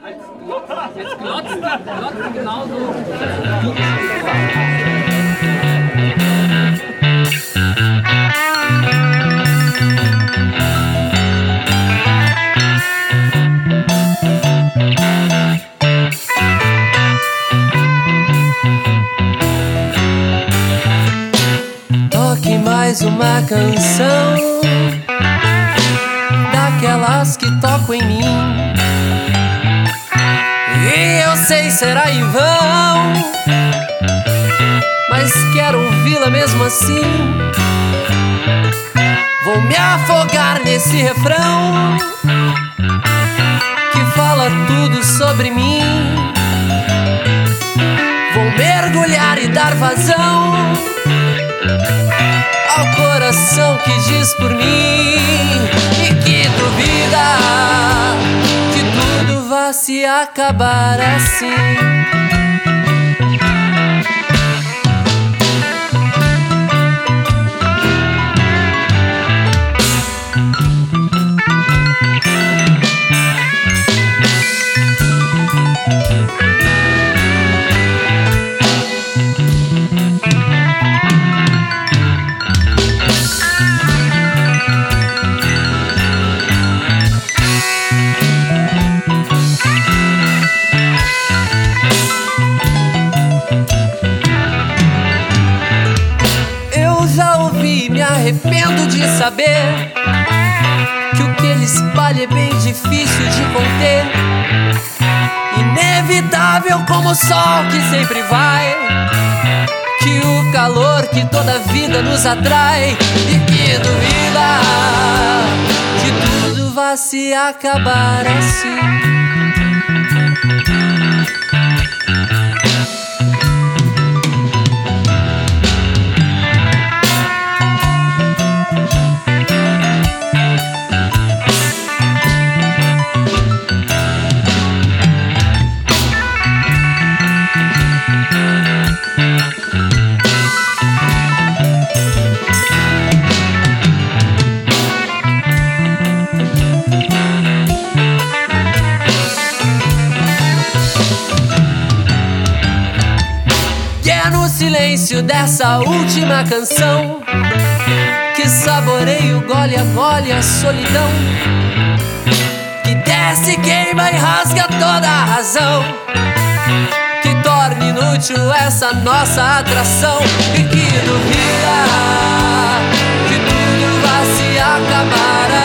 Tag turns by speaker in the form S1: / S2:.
S1: Jetzt glotzt genauso.
S2: Toque mais uma canção daquelas que tocam em mim. E eu sei será em vão, mas quero ouvi-la mesmo assim. Vou me afogar nesse refrão que fala tudo sobre mim. Vou mergulhar e dar vazão ao coração que diz por mim e que duvida que tudo vai se acabar assim. Me arrependo de saber que o que ele espalha é bem difícil de conter. Inevitável como o sol que sempre vai, que o calor que toda vida nos atrai e que duvida que tudo vai se acabar assim. No silêncio dessa última canção que saboreio gole a gole a solidão, que desce, queima e rasga toda a razão, que torna inútil essa nossa atração e que duvida que tudo vai se acabar